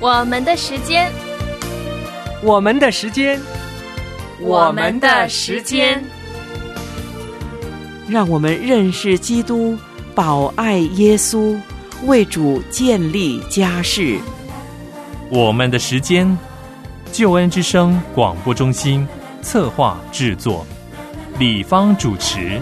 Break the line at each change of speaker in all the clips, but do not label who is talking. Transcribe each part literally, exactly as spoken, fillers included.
我们的时间，
我们的时间，
我们的时间，
让我们认识基督，保爱耶稣，为主建立家室。
我们的时间，救恩之声广播中心策划制作，李芳主持。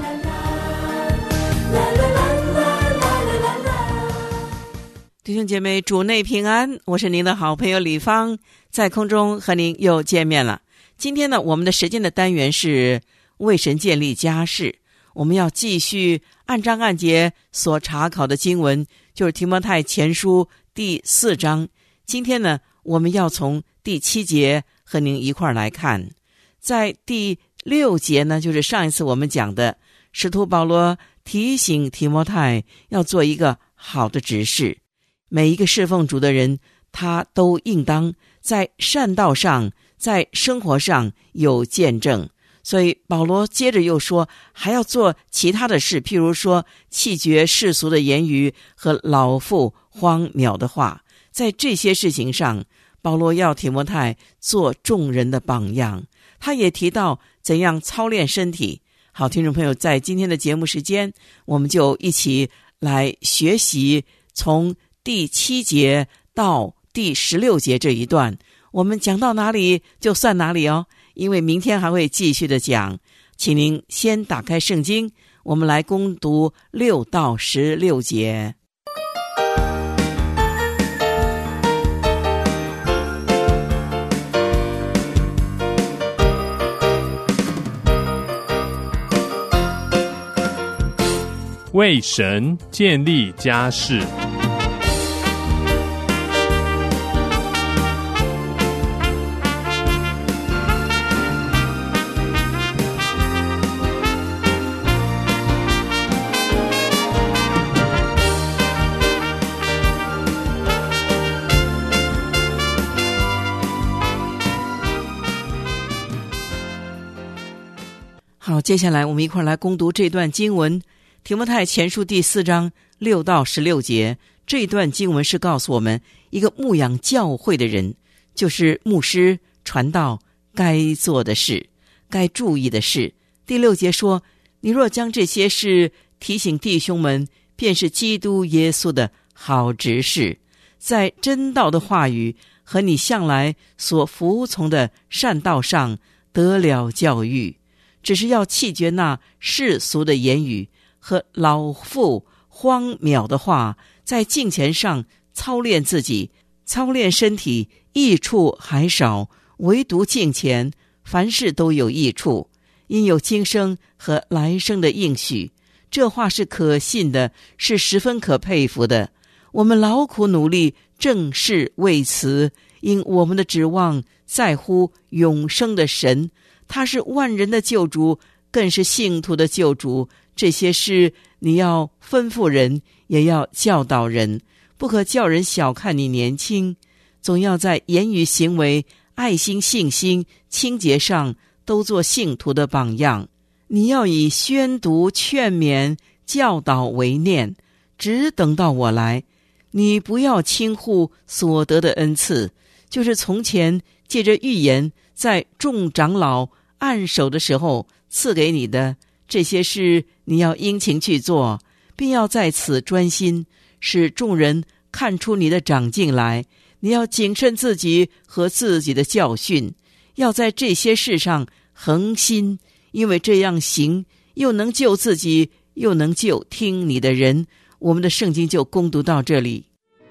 弟兄姐妹，主内平安，我是您的好朋友李芳，在空中和您又见面了。今天呢，我们的时间的单元是为神建立家室。我们要继续按章按节所查考的经文，就是提摩太前书第四章。今天呢，我们要从第七节和您一块儿来看。在第六节呢，就是上一次我们讲的，使徒保罗提醒提摩太要做一个好的执事。每一个侍奉主的人，他都应当在善道上，在生活上有见证。所以保罗接着又说，还要做其他的事，譬如说弃绝世俗的言语和老妇荒渺的话。在这些事情上，保罗要提摩太做众人的榜样。他也提到怎样操练身体。好，听众朋友，在今天的节目时间，我们就一起来学习从第七节到第十六节这一段，我们讲到哪里就算哪里哦，因为明天还会继续的讲。请您先打开圣经，我们来攻读六到十六节。
为神建立家室。
好，接下来我们一块来攻读这段经文，提摩太前书第四章六到十六节。这段经文是告诉我们，一个牧养教会的人，就是牧师传道该做的事，该注意的事。第六节说，你若将这些事提醒弟兄们，便是基督耶稣的好执事，在真道的话语和你向来所服从的善道上得了教育。只是要弃绝那世俗的言语和老妇荒渺的话，在敬虔上操练自己，操练身体，益处还少，唯独敬虔，凡事都有益处，因有今生和来生的应许。这话是可信的，是十分可佩服的。我们劳苦努力，正是为此，因我们的指望在乎永生的神，他是万人的救主，更是信徒的救主。这些事你要吩咐人，也要教导人，不可叫人小看你年轻，总要在言语行为、爱心、信心、清洁上都做信徒的榜样。你要以宣读、劝勉、教导为念，只等到我来。你不要轻忽所得的恩赐，就是从前借着预言在众长老按手的时候赐给你的。这些事你要殷勤去做，并要在此专心，使众人看出你的长进来。你要谨慎自己和自己的教训，要在这些事上恒心，因为这样行，又能救自己，又能救听你的人。我们的圣经就攻读到这里。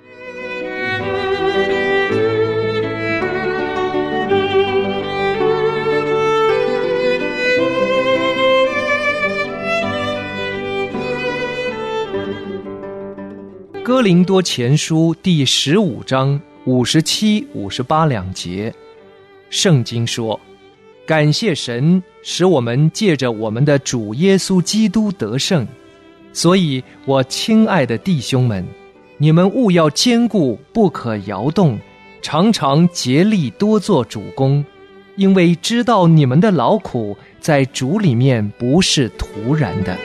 哥林多前书第十五章五十七、五十八两节，圣经说：感谢神，使我们借着我们的主耶稣基督得胜。所以我亲爱的弟兄们，你们务要坚固，不可摇动，常常竭力多做主工，因为知道你们的劳苦在主里面不是徒然的。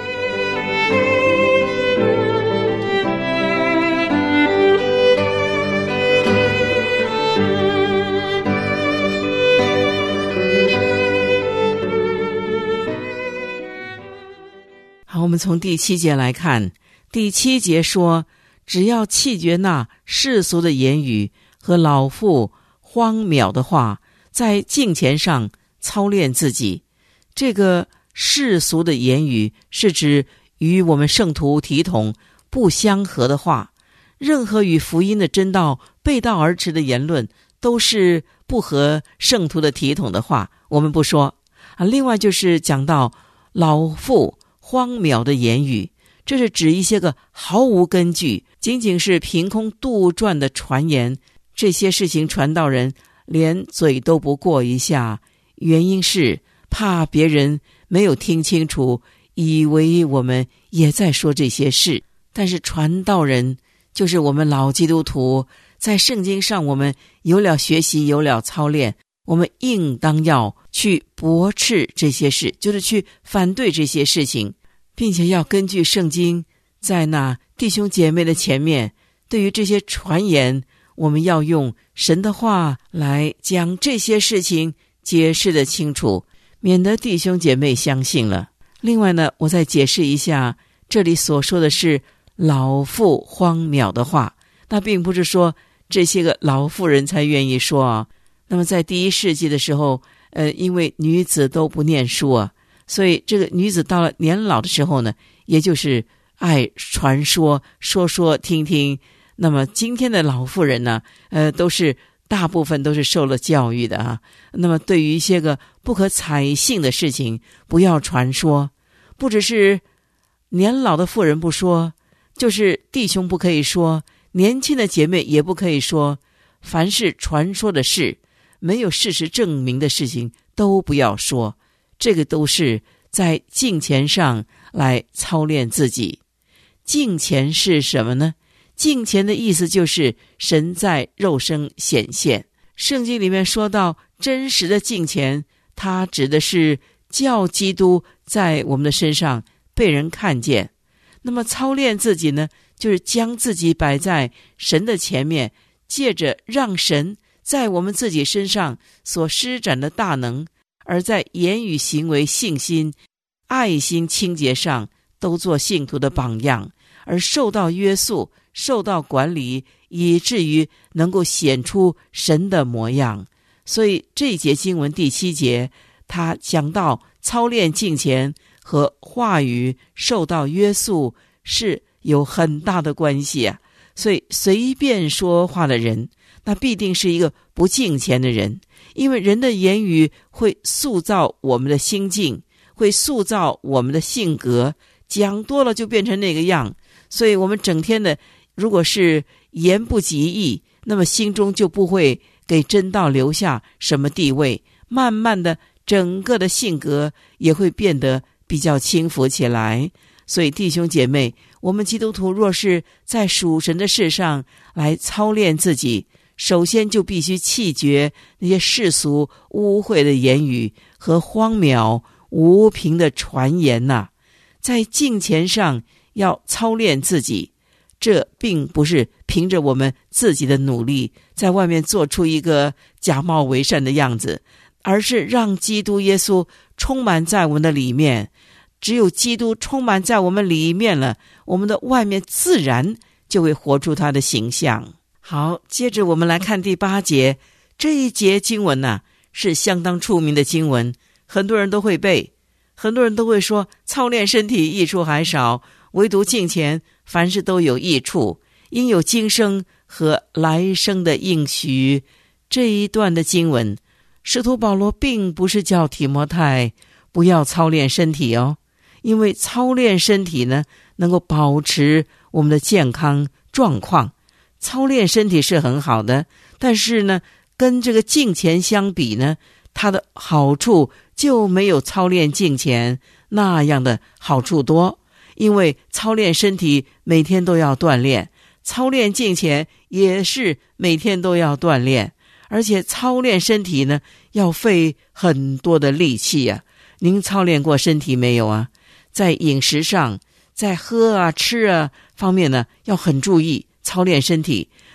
们从第七节来看，第七节说，只要弃绝那世俗的言语和老妇荒渺的话，在敬虔上操练自己。这个世俗的言语是指与我们圣徒体统不相合的话，任何与福音的真道背道而驰的言论都是不合圣徒的体统的话，我们不说啊。另外就是讲到老妇荒谬的言语，这是指一些个毫无根据，仅仅是凭空杜撰的传言。这些事情传道人连嘴都不过一下，原因是怕别人没有听清楚，以为我们也在说这些事。但是传道人就是我们老基督徒，在圣经上我们有了学习，有了操练，我们应当要去驳斥这些事，就是去反对这些事情，并且要根据圣经，在那弟兄姐妹的前面，对于这些传言，我们要用神的话来将这些事情解释得清楚，免得弟兄姐妹相信了。另外呢，我再解释一下，这里所说的是老妇荒谬的话，那并不是说这些个老妇人才愿意说啊。那么在第一世纪的时候，呃，因为女子都不念书啊，所以这个女子到了年老的时候呢，也就是爱传说，说说听听。那么今天的老妇人呢，呃，都是大部分都是受了教育的啊。那么对于一些个不可采信的事情，不要传说。不只是年老的妇人不说，就是弟兄不可以说，年轻的姐妹也不可以说。凡是传说的事，没有事实证明的事情都不要说。这个都是在敬虔上来操练自己。敬虔是什么呢？敬虔的意思就是神在肉身显现。圣经里面说到真实的敬虔，它指的是叫基督在我们的身上被人看见。那么操练自己呢，就是将自己摆在神的前面，借着让神在我们自己身上所施展的大能，而在言语行为信心爱心清洁上都做信徒的榜样，而受到约束，受到管理，以至于能够显出神的模样。所以这一节经文第七节，他讲到操练敬虔和话语受到约束是有很大的关系啊。所以随便说话的人，那必定是一个不敬虔的人，因为人的言语会塑造我们的心境，会塑造我们的性格，讲多了就变成那个样。所以我们整天的如果是言不及义，那么心中就不会给真道留下什么地位，慢慢的整个的性格也会变得比较轻浮起来。所以弟兄姐妹，我们基督徒若是在属神的事上来操练自己，首先就必须弃绝那些世俗污秽的言语和荒谬无凭的传言呐、啊。在敬虔上要操练自己，这并不是凭着我们自己的努力在外面做出一个假冒为善的样子，而是让基督耶稣充满在我们的里面。只有基督充满在我们里面了，我们的外面自然就会活出他的形象。好，接着我们来看第八节。这一节经文呢、啊、是相当出名的经文，很多人都会背，很多人都会说操练身体益处还少，唯独敬虔凡事都有益处，因有今生和来生的应许。这一段的经文，使徒保罗并不是叫提摩太不要操练身体哦，因为操练身体呢，能够保持我们的健康状况。操练身体是很好的，但是呢，跟这个敬虔相比呢，它的好处就没有操练敬虔那样的好处多。因为操练身体每天都要锻炼，操练敬虔也是每天都要锻炼，而且操练身体呢，要费很多的力气啊。您操练过身体没有啊？在饮食上，在喝啊吃啊方面呢，要很注意操练身体。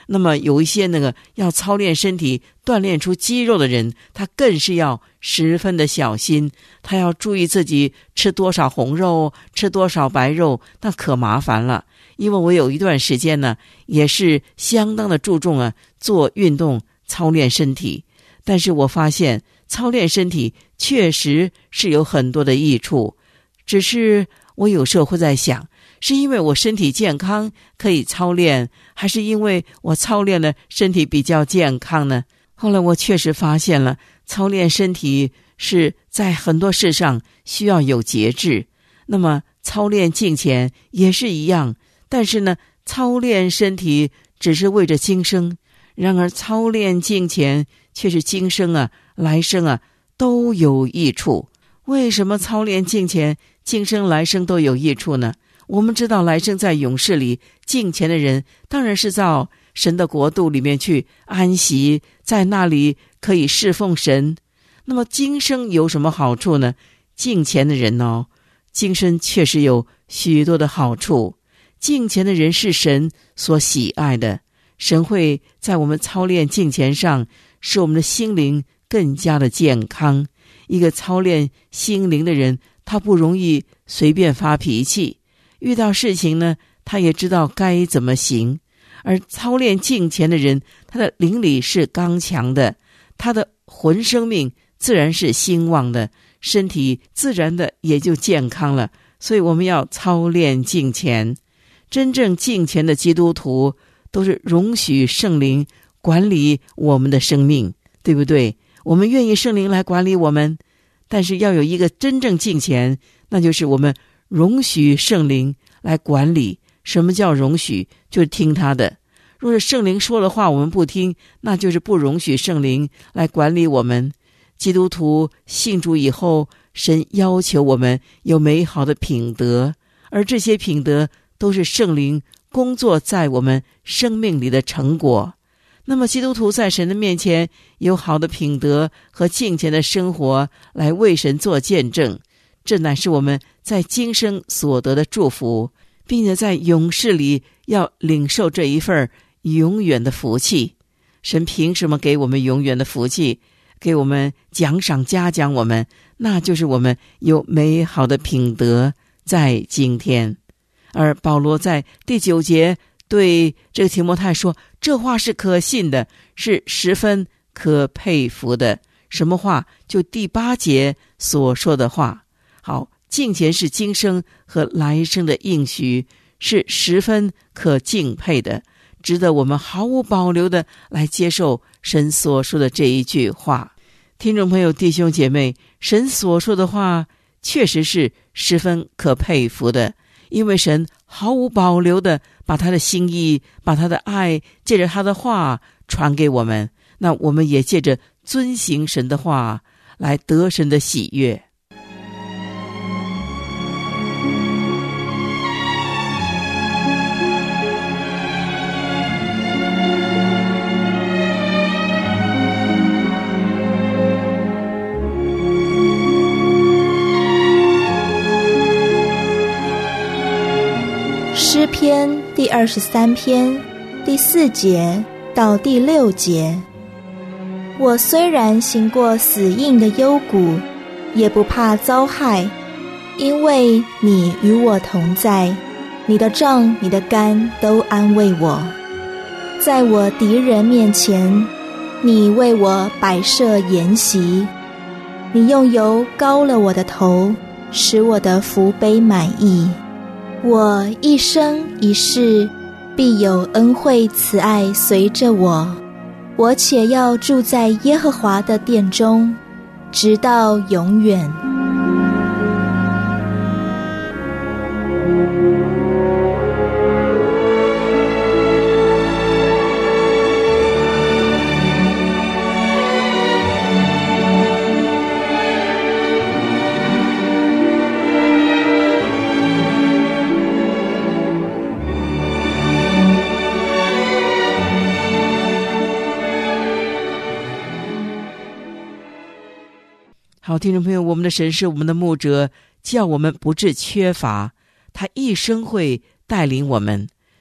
那么有一些那个要操练身体锻炼出肌肉的人，他更是要十分的小心，他要注意自己吃多少红肉，吃多少白肉，那可麻烦了。因为我有一段时间呢，也是相当的注重啊做运动操练身体，但是我发现操练身体确实是有很多的益处，只是我有时候会在想，是因为我身体健康可以操练，还是因为我操练了身体比较健康呢？后来我确实发现了，操练身体是在很多事上需要有节制。那么操练敬虔也是一样，但是呢，操练身体只是为着今生，然而操练敬虔却是今生啊、来生啊都有益处。为什么操练敬虔今生来生都有益处呢？我们知道来生在永世里敬虔的人，当然是到神的国度里面去安息，在那里可以侍奉神。那么今生有什么好处呢？敬虔的人哦，今生确实有许多的好处。敬虔的人是神所喜爱的，神会在我们操练敬虔上使我们的心灵更加的健康。一个操练心灵的人，他不容易随便发脾气，遇到事情呢，他也知道该怎么行。而操练敬虔的人，他的灵里是刚强的，他的魂生命自然是兴旺的，身体自然的也就健康了。所以我们要操练敬虔。真正敬虔的基督徒都是容许圣灵管理我们的生命，对不对？我们愿意圣灵来管理我们，但是要有一个真正敬虔，那就是我们容许圣灵来管理。什么叫容许？就是听他的。若是圣灵说的话我们不听，那就是不容许圣灵来管理我们。基督徒信主以后，神要求我们有美好的品德，而这些品德都是圣灵工作在我们生命里的成果。那么基督徒在神的面前有好的品德和敬虔的生活来为神做见证，这乃是我们在今生所得的祝福，并且在永世里要领受这一份永远的福气。神凭什么给我们永远的福气？给我们奖赏嘉奖我们，那就是我们有美好的品德在今天。而保罗在第九节对这个提摩太说，这话是可信的，是十分可佩服的。什么话？就第八节所说的话。好，敬虔是今生和来生的应许，是十分可敬佩的，值得我们毫无保留的来接受神所说的这一句话。听众朋友、弟兄姐妹，神所说的话确实是十分可佩服的，因为神毫无保留的把他的心意，把他的爱借着他的话传给我们，那我们也借着遵行神的话来得神的喜悦。
诗篇第二十三篇第四节到第六节，我虽然行过死荫的幽谷，也不怕遭害，因为你与我同在，你的杖你的竿都安慰我。在我敌人面前，你为我摆设筵席，你用油膏了我的头，使我的福杯满溢。我一生一世必有恩惠慈爱随着我，我且要住在耶和华的殿中，直到永远。
好，听众朋友，我们的神是我们的牧者，叫我们不致缺乏，他一生会带领我们。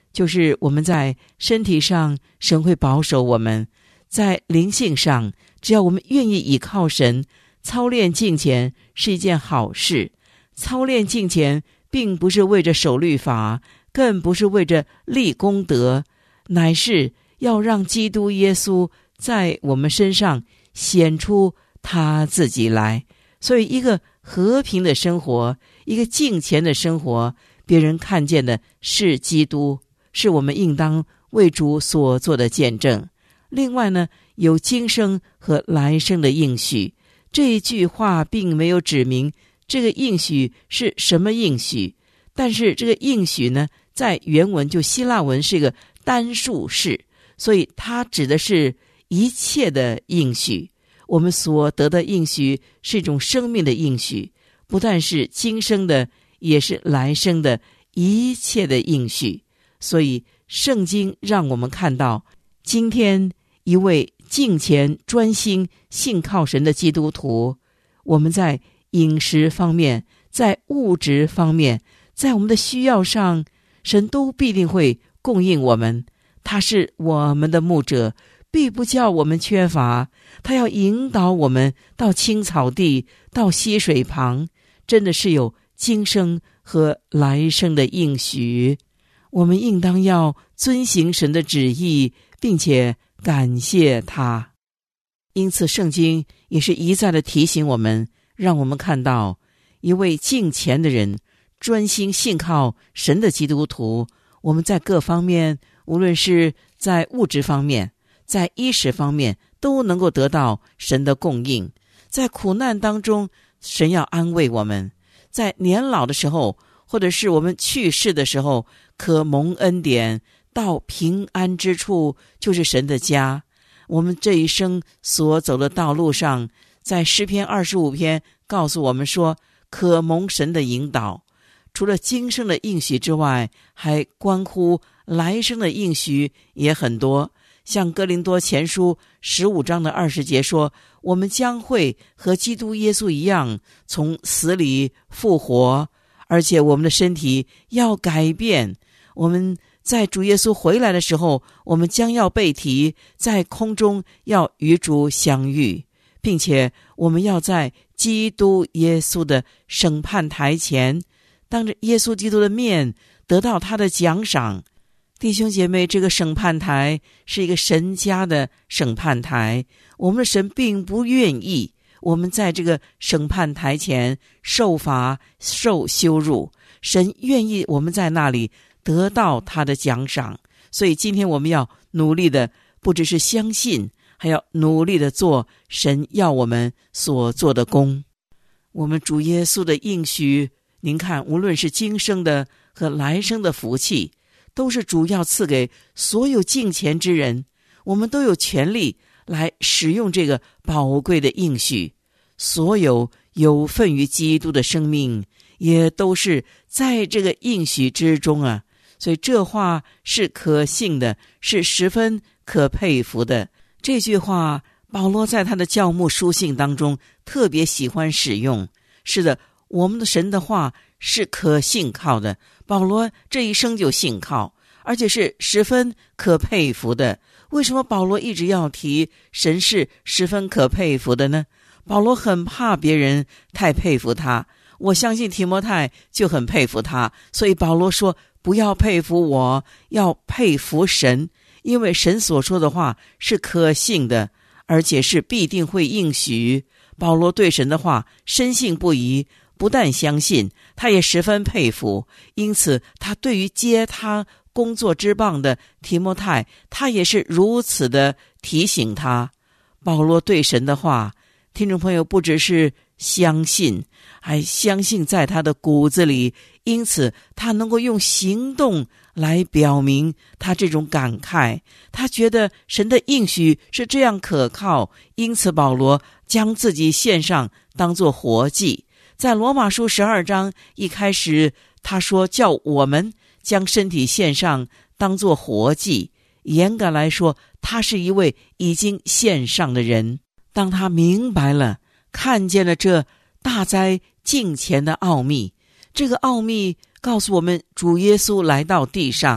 就是我们在身体上神会保守我们，在灵性上只要我们愿意倚靠神，操练敬虔是一件好事。操练敬虔并不是为着守律法，更不是为着立功德，乃是要让基督耶稣在我们身上显出他自己来。所以一个和平的生活，一个敬虔的生活，别人看见的是基督，是我们应当为主所做的见证。另外呢，有今生和来生的应许。这一句话并没有指明这个应许是什么应许，但是这个应许呢，在原文就希腊文是一个单数式，所以它指的是一切的应许。我们所得的应许是一种生命的应许，不但是今生的，也是来生的一切的应许。所以圣经让我们看到，今天一位敬虔专心信靠神的基督徒，我们在饮食方面，在物质方面，在我们的需要上，神都必定会供应我们。他是我们的牧者，必不叫我们缺乏。他要引导我们到青草地，到溪水旁，真的是有今生和来生的应许。我们应当要遵行神的旨意，并且感谢他。因此圣经也是一再的提醒我们，让我们看到一位敬虔的人，专心信靠神的基督徒，我们在各方面，无论是在物质方面，在衣食方面，都能够得到神的供应。在苦难当中，神要安慰我们；在年老的时候，或者是我们去世的时候，可蒙恩典，到平安之处，就是神的家。我们这一生所走的道路上，在诗篇二十五篇告诉我们说，可蒙神的引导。除了今生的应许之外，还关乎来生的应许也很多。像哥林多前书十五章的二十节说，我们将会和基督耶稣一样，从死里复活，而且我们的身体要改变。我们在主耶稣回来的时候，我们将要被提，在空中要与主相遇，并且我们要在基督耶稣的审判台前，当着耶稣基督的面得到他的奖赏。弟兄姐妹，这个审判台是一个神家的审判台，我们的神并不愿意我们在这个审判台前受罚受羞辱，神愿意我们在那里得到他的奖赏。所以今天我们要努力的，不只是相信，还要努力的做神要我们所做的工。我们主耶稣的应许，您看，无论是今生的和来生的福气，都是主要赐给所有敬虔之人。我们都有权利来使用这个宝贵的应许。所有有份于基督的生命，也都是在这个应许之中啊。所以这话是可信的，是十分可佩服的。这句话保罗在他的教牧书信当中特别喜欢使用。是的，我们的神的话是可信靠的，保罗这一生就信靠，而且是十分可佩服的。为什么保罗一直要提神是十分可佩服的呢？保罗很怕别人太佩服他，我相信提摩太就很佩服他，所以保罗说，不要佩服我，要佩服神，因为神所说的话是可信的，而且是必定会应许。保罗对神的话深信不疑，不但相信，他也十分佩服。因此他对于接他工作之棒的提摩太，他也是如此的提醒他。保罗对神的话，听众朋友，不只是相信，还相信在他的骨子里，因此他能够用行动来表明他这种感慨。他觉得神的应许是这样可靠，因此保罗将自己献上当作活祭。在罗马书十二章一开始，他说叫我们将身体献上当作活祭。严格来说，他是一位已经献上的人。当他明白了，看见了这大哉敬虔的奥秘，这个奥秘告诉我们，主耶稣来到地上，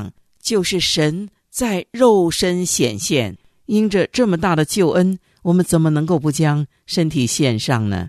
就是神在肉身显现。因着这么大的救恩，我们怎么能够不将身体献上呢？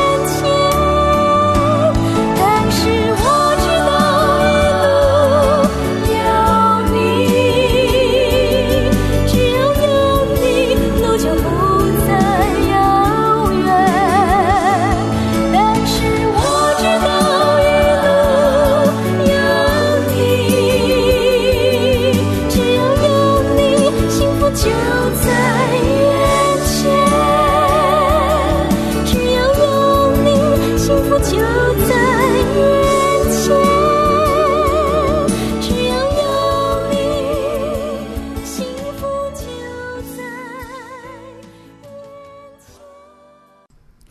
但是我知道一路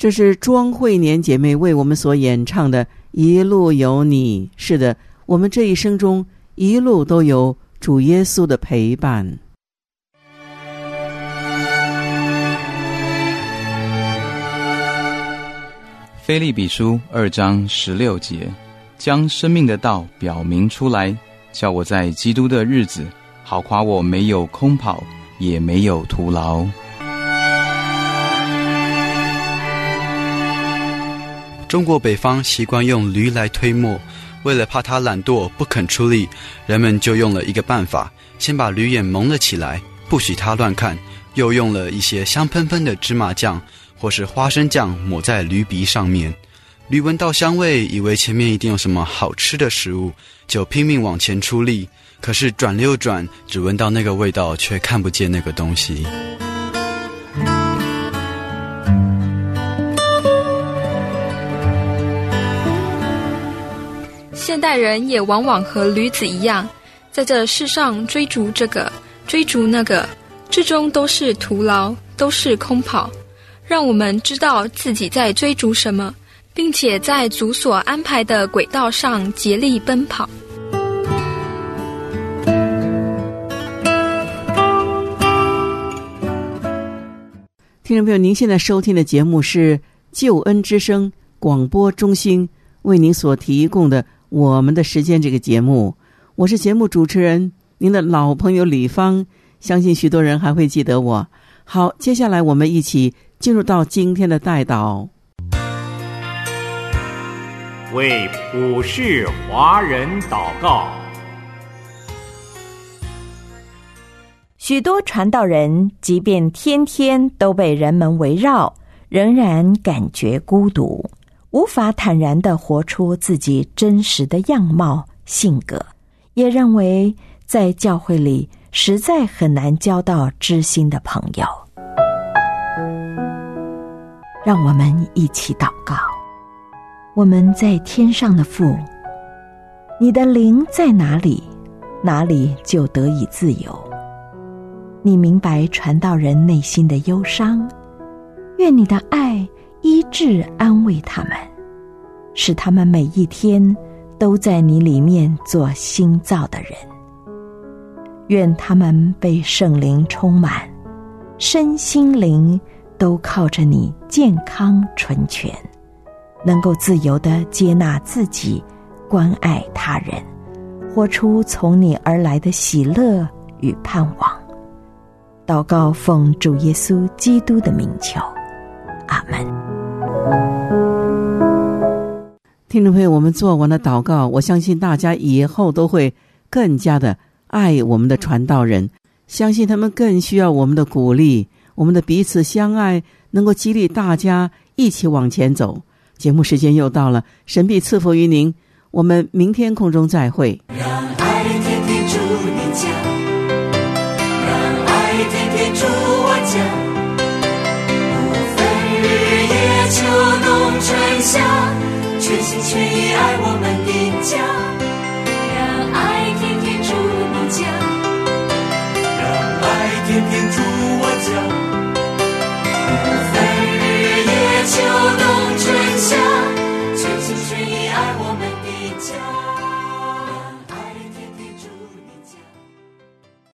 这是庄慧年姐妹为我们所演唱的《一路有你》。是的，我们这一生中一路都有主耶稣的陪伴。
腓立比书二章十六节，将生命的道表明出来，叫我在基督的日子，好夸我没有空跑，也没有徒劳。
中国北方习惯用驴来推磨，为了怕它懒惰不肯出力，人们就用了一个办法，先把驴眼蒙了起来，不许它乱看，又用了一些香喷喷的芝麻酱或是花生酱抹在驴鼻上面。驴闻到香味，以为前面一定有什么好吃的食物，就拼命往前出力，可是转了又转，只闻到那个味道，却看不见那个东西。
现代人也往往和驴子一样，在这世上追逐这个追逐那个，至终都是徒劳，都是空跑。让我们知道自己在追逐什么，并且在主所安排的轨道上竭力奔跑。
听众朋友，您现在收听的节目是救恩之声广播中心为您所提供的我们的时间这个节目。我是节目主持人您的老朋友李芳，相信许多人还会记得我。好，接下来我们一起进入到今天的代祷，
为普世华人祷告。
许多传道人即便天天都被人们围绕，仍然感觉孤独，无法坦然地活出自己真实的样貌性格，也认为在教会里实在很难交到知心的朋友。让我们一起祷告。我们在天上的父，你的灵在哪里，哪里就得以自由。你明白传道人内心的忧伤，愿你的爱医治安慰他们，使他们每一天都在你里面做新造的人。愿他们被圣灵充满，身心灵都靠着你健康纯全，能够自由地接纳自己，关爱他人，活出从你而来的喜乐与盼望。祷告奉主耶稣基督的名求，阿们。
听众朋友，我们做完了祷告，我相信大家以后都会更加的爱我们的传道人，相信他们更需要我们的鼓励，我们的彼此相爱能够激励大家一起往前走。节目时间又到了，神必赐福于您，我们明天空中再会。
让爱天天住你家，让爱天天住我家，不分日夜秋冬春夏，全心全意爱我们的家。让爱天天住你家，让爱天天住我家，不分日夜秋冬春夏，全心全意爱我们的家。